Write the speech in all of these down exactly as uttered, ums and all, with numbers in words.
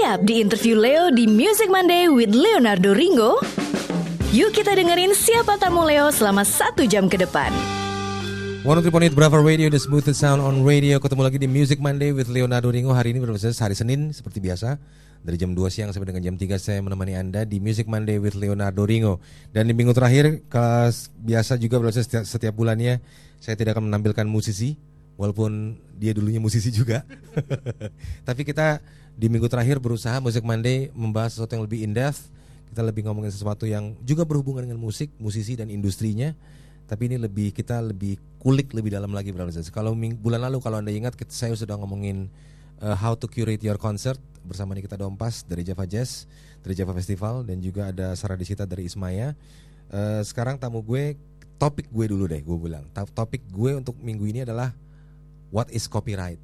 Siap di interview Leo di Music Monday with Leonardo Ringo? Yuk kita dengerin siapa tamu Leo selama satu jam ke depan. seratus tiga koma delapan Brava Radio, the smoothest sound on radio. Ketemu lagi di Music Monday with Leonardo Ringo. Hari ini berproses hari Senin seperti biasa. Dari jam dua siang sampai dengan jam tiga saya menemani Anda di Music Monday with Leonardo Ringo. Dan di minggu terakhir, biasa juga berproses setiap, setiap bulannya saya tidak akan menampilkan musisi, walaupun dia dulunya musisi juga. Tapi kita di minggu terakhir berusaha Music Monday membahas sesuatu yang lebih in-depth. Kita lebih ngomongin sesuatu yang juga berhubungan dengan musik, musisi dan industrinya. Tapi ini lebih kita lebih kulik lebih dalam lagi. Kalau bulan lalu kalau Anda ingat saya sudah ngomongin uh, how to curate your concert bersama Nikita Dompas dari Java Jazz, dari Java Festival, dan juga ada Sarah Disita dari Ismaya. Uh, sekarang tamu gue, topik gue dulu deh, gue bilang. Topik gue untuk minggu ini adalah what is copyright?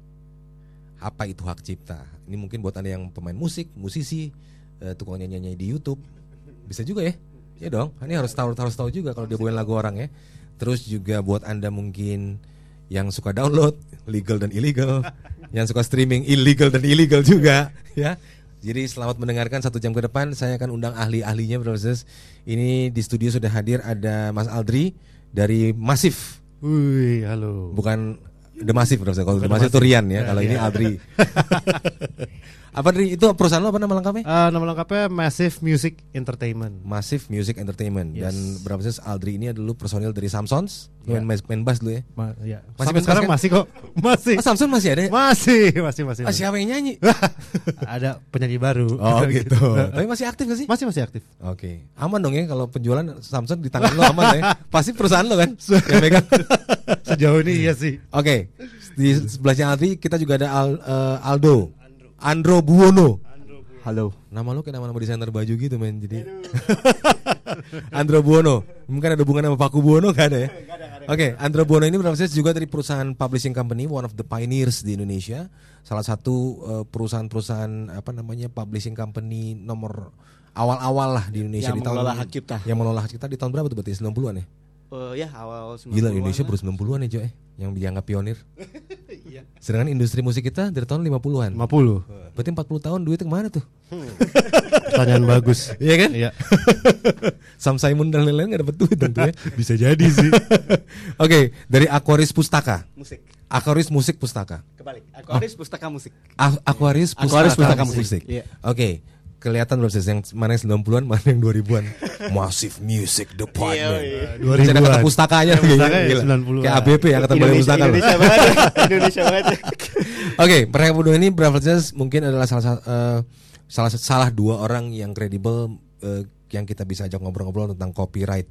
Apa itu hak cipta? Ini mungkin buat Anda yang pemain musik, musisi, uh, tukang nyanyi di YouTube, bisa juga ya. Ya dong, ini harus tahu harus tahu juga kalau dia bawain lagu orang ya. Terus juga buat Anda mungkin yang suka download legal dan illegal, yang suka streaming illegal dan illegal juga, ya. Jadi selamat mendengarkan satu jam ke depan. Saya akan undang ahli-ahlinya, proses. Ini di studio sudah hadir ada Mas Aldri dari Massive. Wih, halo. Bukan The Massive, kalau The Massive itu Rian ya, ya kalau ya. Ini Aldri. Apa Dri? Itu perusahaan lo apa nama lengkapnya? Uh, nama lengkapnya Massive Music Entertainment. Massive Music Entertainment. Yes. Dan berapa sih Aldri ini adalah personil dari Samsons. Lo yeah. main, main bass dulu ya? Ma- ya. Masih Sampai sekarang kan? Masih kok. Masih. Oh, Samson masih ada? Masih, masih, masih. Ah, siapa yang nyanyi? Ada penyanyi baru. Oh gitu. Tapi masih aktif gak sih? Masih masih aktif. Oke. Okay. Aman dong ya kalau penjualan Samson di tangan lo aman ya. Pasti perusahaan lo kan yang megang. Sejauh ini iya sih. Oke. Okay. Di sebelahnya Aldri kita juga ada Al, uh, Aldo. Andro Buono. Halo. Nama lo kayak nama-nama desainer baju gitu men. Jadi Andro Buono. Mungkin ada hubungan sama Paku Buono? Gak ada ya? Oke, okay, Andro Buono ini berproses juga dari perusahaan publishing company, one of the pioneers di Indonesia. Salah satu uh, perusahaan-perusahaan apa namanya publishing company nomor awal-awal lah di Indonesia yang di tahun mengelola hak cipta. Yang mengelola hak cipta di tahun berapa tuh berarti? sembilan puluhan ya? Uh, ya awal sembilan puluhan. Gila Indonesia baru sembilan puluhan ya Jo eh yang dianggap pionir. Sedangkan industri musik kita dari tahun lima puluhan. lima puluh. Berarti empat puluh tahun duitnya kemana tuh? Hmm. Pertanyaan bagus. Iya kan? Iya. Sam Simon dan lain-lain gak dapet duit tentu ya. Bisa jadi sih. Oke, okay, dari Aquarius Pustaka. Musik. Aquarius Musik Pustaka. Kebalik. Aquarius oh. Pustaka Musik. A- Aquarius Pustaka, Aquarius Pustaka Musik. Musik. Iya. Oke. Okay. Kelihatan proses yang mana yang sembilan puluhan, mana yang dua ribuan. Massive Music Department. dua ribuan. Ada kata pustakanya pustaka ya, sembilan puluhan. Kayak A B P ya, kata balai pustaka. Indonesia banget. Indonesia banget. Oke, mereka berdua ini Braversers mungkin adalah salah uh, salah salah dua orang yang kredibel uh, yang kita bisa ajak ngobrol-ngobrol tentang copyright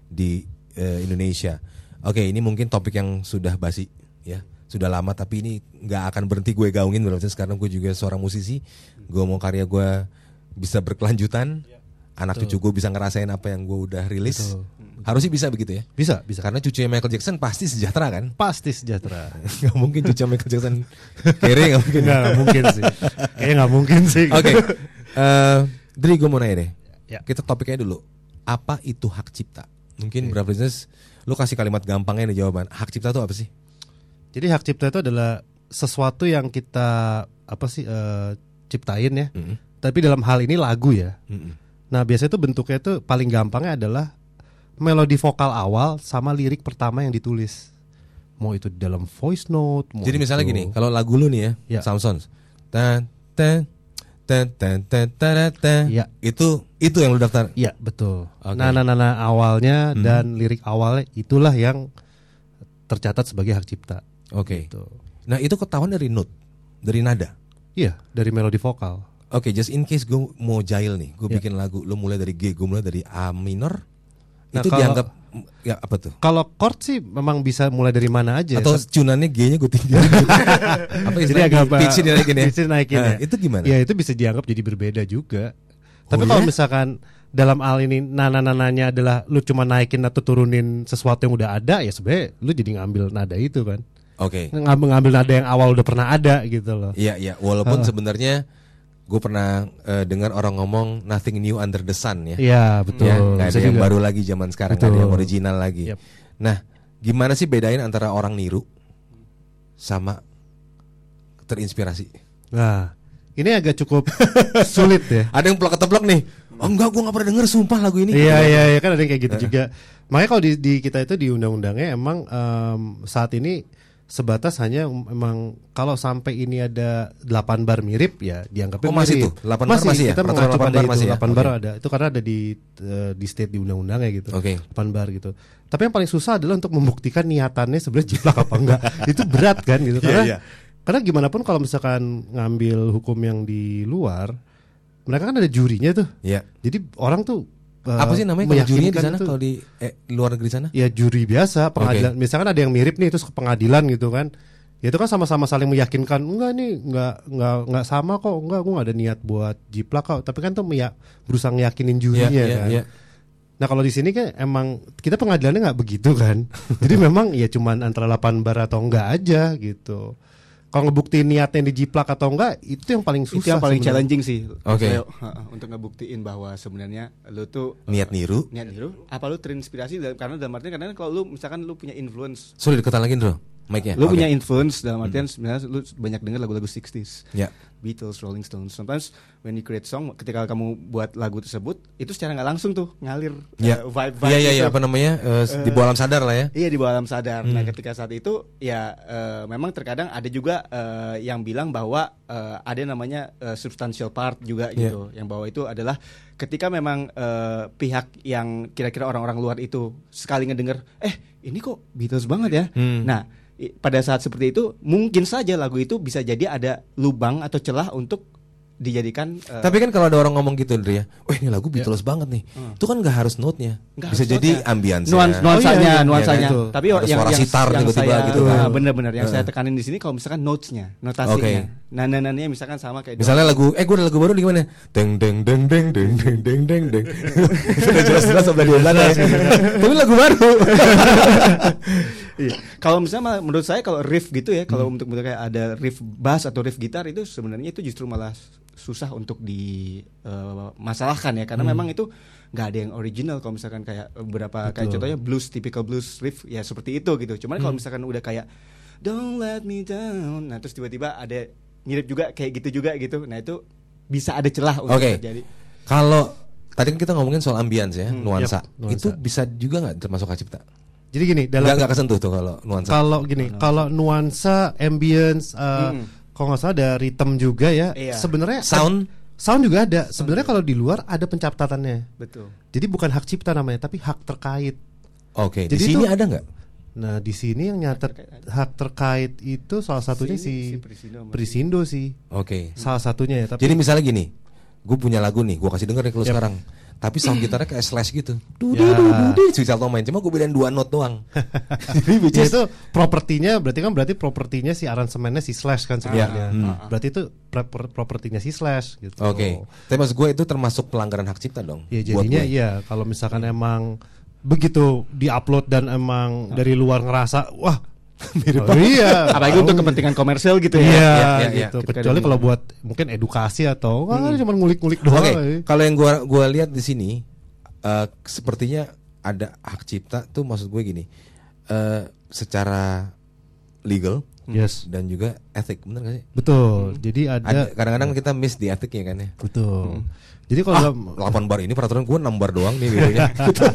di uh, Indonesia. Oke, ini mungkin topik yang sudah basi ya. Sudah lama tapi ini nggak akan berhenti gue gaungin Braversers karena gue juga seorang musisi. Gue mau karya gue bisa berkelanjutan, ya, anak betul. Cucu gue bisa ngerasain apa yang gue udah rilis. Betul. Harusnya bisa begitu ya? Bisa, bisa. Karena cucunya Michael Jackson pasti sejahtera kan? Pasti sejahtera. Gak mungkin cucu Michael Jackson kere, gak mungkin. Gak, gak mungkin sih. Kayaknya gak mungkin sih. Oke, okay. uh, Dri gue mau nanya deh. Ya. Kita topiknya dulu. Apa itu hak cipta? Mungkin okay. Berapa business, lu kasih kalimat gampangnya nih jawaban. Hak cipta itu apa sih? Jadi hak cipta itu adalah sesuatu yang kita apa sih uh, ciptain ya. Mm-hmm. Tapi dalam hal ini lagu ya. Mm-hmm. Nah biasanya itu bentuknya itu paling gampangnya adalah melodi vokal awal sama lirik pertama yang ditulis. Mau itu dalam voice note. Mau jadi misalnya itu... gini, kalau lagu lu nih ya, ya. Samsons, tan tan tan tan tan tan tan, ya. itu itu yang lu daftar. Iya betul. Okay. Nah, nah, nah, nah awalnya hmm. dan lirik awalnya itulah yang tercatat sebagai hak cipta. Oke. Okay. Gitu. Nah itu ketahuan dari note, dari nada. Iya, dari melodi vokal. Oke, okay, just in case gue mau jail nih, gue yeah. bikin lagu, lo mulai dari G, gue mulai dari A minor, nah, itu kalau, dianggap ya apa tuh? Kalau chord sih memang bisa mulai dari mana aja. Atau ya, cunannya G-nya gue tinggal. Apa jadi agak pitch dinaikin ya? Pitch naikin nah, ya. Itu gimana? Ya itu bisa dianggap jadi berbeda juga. Oh, tapi ya? kalau misalkan dalam hal ini nana-nananya adalah lu cuma naikin atau turunin sesuatu yang udah ada, ya sebenarnya lu jadi ngambil nada itu kan. Oke. Okay. Ngambil ngambil nada yang awal udah pernah ada gitu loh. Iya iya. Walaupun uh. sebenarnya gue pernah uh, dengar orang ngomong nothing new under the sun ya. Iya betul. Ya, gak ada yang baru lagi zaman sekarang, betul. Gak ada yang original lagi. Yep. Nah, gimana sih bedain antara orang niru sama terinspirasi? Nah, ini agak cukup sulit ya. Ada yang plek-keteplek nih. Oh enggak, gue nggak pernah denger sumpah lagu ini. Iya iya iya kan ada yang kayak gitu juga. Makanya kalau di, di kita itu di undang-undangnya emang um, saat ini sebatas hanya um, emang kalau sampai ini ada delapan bar mirip ya dianggapnya Oh masih mirip. tuh, delapan bar masih ya? Kita Peraturan mengacu delapan pada bar itu, masih ya? delapan bar Oke. ada. Itu karena ada di uh, di state di undang-undangnya gitu. Oke. delapan bar gitu. Tapi yang paling susah adalah untuk membuktikan niatannya sebenarnya jiplak apa enggak. Itu berat kan gitu karena Iya, iya. karena gimana pun kalau misalkan ngambil hukum yang di luar, mereka kan ada jurinya tuh. Iya. Jadi orang tuh uh, Apa sih namanya kalau jurinya di meyakinkan sana tuh- kalau di eh, luar negeri sana? Ya juri biasa pengadilan. Misalkan ada yang mirip nih terus ke pengadilan gitu kan. Ya itu kan sama-sama saling meyakinkan. Enggak nih, enggak enggak enggak sama kok. Enggak, gue enggak ada niat buat jiplak kok. Tapi kan tuh meya, berusaha ngeyakinin jurinya Iya, iya, kan. iya. Nah kalau di sini kan emang kita pengadilannya nggak begitu kan. Jadi memang ya cuman antara delapan bar atau enggak aja gitu. Kalau ngebuktiin niatnya dijiplak atau enggak itu yang paling susah. Itu yang paling sebenarnya. challenging sih. Oke. Leo. Ha-ha, untuk ngebuktiin bahwa sebenarnya lu tuh uh, Niat niru. niat niru apa lu terinspirasi dari- karena dalam artian kadang kalau lu misalkan lu punya influence Sorry deketan lagi bro, mic-nya. lu Oke. punya influence dalam artian sebenarnya lu banyak dengar lagu-lagu sixties. Ya. Beatles, Rolling Stones. Sometimes when you create song, ketika kamu buat lagu tersebut, itu secara nggak langsung tuh ngalir Ya. uh, vibe-vibe. Iya iya iya gitu. apa namanya? eh, di bawah alam sadar lah ya. Iya di bawah alam sadar. Hmm. Nah ketika saat itu ya eh, memang terkadang ada juga eh, yang bilang bahwa eh, ada namanya eh, substantial part juga Iya. gitu. Yang bahwa itu adalah ketika memang eh, pihak yang kira-kira orang-orang luar itu sekali ngedenger, eh ini kok Beatles banget ya. Hmm. Nah i- pada saat seperti itu mungkin saja lagu itu bisa jadi ada lubang atau celah untuk dijadikan. eh, Tapi kan kalau ada orang ngomong gitu Ndri ya, wah ini lagu Beatles banget nih. Itu kan nggak harus note-nya. Nggak Bisa harus jadi note-nya. ambience. Nuans, nuansanya, Oh, iya, iya, nuansanya. iya, kan? Tapi Ada yang, suara yang, sitar yang tiba-tiba saya, gitu kan. ah, bener-bener yang Heeh. saya tekanin di sini kalau misalkan notesnya, notasinya, Oke. nana-nananya misalkan sama kayak. Misalnya lagu, eh gue ada lagu baru di gimana? Deng deng deng deng deng deng deng deng deng. Sudah jelas-jelas sebelah di belakang ya. Tapi lagu baru. Iya. Kalau misalnya malah menurut saya kalau riff gitu ya, kalau untuk bentuk kayak ada riff bass atau riff gitar itu sebenarnya itu justru malah susah untuk dimasalahkan ya karena memang itu nggak ada yang original kalau misalkan kayak beberapa kayak Betul. contohnya blues typical blues riff ya seperti itu gitu. Cuman kalau misalkan udah kayak don't let me down, nah terus tiba-tiba ada mirip juga kayak gitu juga gitu. Nah itu bisa ada celah untuk Oke. terjadi. Kalau tadi kan kita ngomongin soal ambience ya, nuansa. Yap, nuansa. Itu bisa juga nggak termasuk hak cipta? Jadi gini dalam Nggak nggak kesentuh tuh kalau nuansa. kalau gini kalau nuansa, ambience, uh, Hmm. kalau nggak salah ada rhythm juga ya. Iya. Sebenarnya Sound? sound juga ada. Sebenarnya kalau di luar ada pencatatannya. Betul. Jadi bukan hak cipta namanya, tapi hak terkait. Oke. Di Jadi sini itu- ada nggak? Nah di sini yang nyatet hak terkait itu salah satunya Sini si si Prisindo sama Prisindo sih. Oke. Salah satunya ya. Tapi Jadi misalnya gini, gue punya lagu nih, gue kasih denger nih kalau Yap. sekarang. Tapi sound gitarnya kayak slash gitu. Du Ya. du du du du. Si Salto main, cuma gue bedain dua note doang. Jadi which ya is- itu propertinya berarti kan berarti propertinya si aransemennya si Slash kan sebenarnya. Iya. Hmm. Berarti itu pro- pro- propertinya si Slash gitu. Oke. Tapi maksud gue itu termasuk pelanggaran hak cipta dong. Ya buat jadinya gue. iya kalau misalkan emang begitu diupload dan emang dari luar ngerasa wah mirip oh, iya. Apalagi untuk kepentingan komersial gitu ya. Iya, Iya, iya, iya. gitu. Ketika Kecuali ada kalau buat mungkin edukasi atau wah cuma ngulik-ngulik doang. Oke, eh. kalau yang gua gua lihat di sini eh, sepertinya ada hak cipta tuh maksud gue gini. eh, secara legal Yes. dan juga etik, bener gak sih? Betul. Jadi ada, Ada kadang-kadang kita miss di etiknya kan ya. betul. Jadi kalau Ah, dalam- delapan bar ini peraturan gue enam bar doang nih videonya.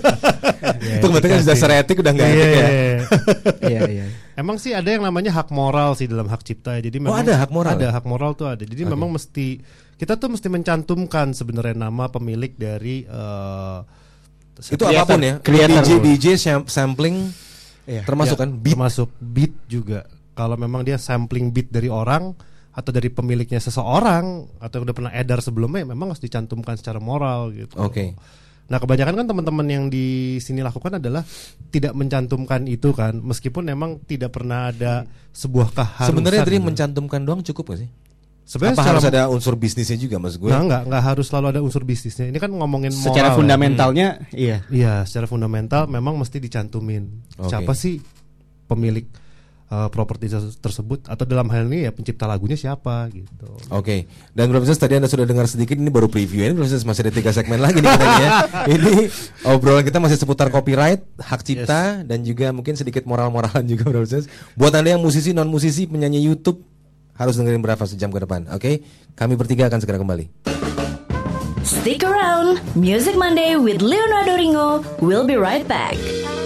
Ya, Itu berarti kan sudah secara etik udah nggak Iya, etik ya. iya, iya. Iya iya. Emang sih ada yang namanya hak moral sih dalam hak cipta ya. Jadi Oh, ada hak moral Ada ya? hak moral tuh ada. Jadi memang mesti kita tuh mesti mencantumkan sebenarnya nama pemilik dari eh, Itu Creator, apapun ya. creator. D J D J sam- sampling Iya. termasuk ya, kan beat. termasuk beat juga. Kalau memang dia sampling beat dari orang atau dari pemiliknya seseorang atau udah pernah edar sebelumnya memang harus dicantumkan secara moral gitu. Oke. Nah, kebanyakan kan teman-teman yang di sini lakukan adalah tidak mencantumkan itu kan, meskipun memang tidak pernah ada sebuah keharusan. Sebenarnya tadi gitu. mencantumkan doang cukup gak sih? Sebenarnya Apa secara- harus ada unsur bisnisnya juga maksud gue? Nah, enggak, enggak harus selalu ada unsur bisnisnya. Ini kan ngomongin moral. Secara ya. fundamentalnya iya. Iya, secara fundamental memang mesti dicantumin. Oke. Siapa sih pemilik uh, properti tersebut- tersebut atau dalam hal ini ya pencipta lagunya siapa gitu. Oke, dan Profesor tadi Anda sudah dengar sedikit, ini baru preview, ini Profesor masih ada tiga segmen lagi nih kita ya. Ini obrolan kita masih seputar copyright, hak cipta, dan juga mungkin sedikit moral-moralan juga Profesor. Buat Anda yang musisi, non musisi, penyanyi YouTube, harus dengerin Brava sejam ke depan. Oke, kami bertiga akan segera kembali. Stick around, Music Monday with Leonardo Ringo. We'll be right back.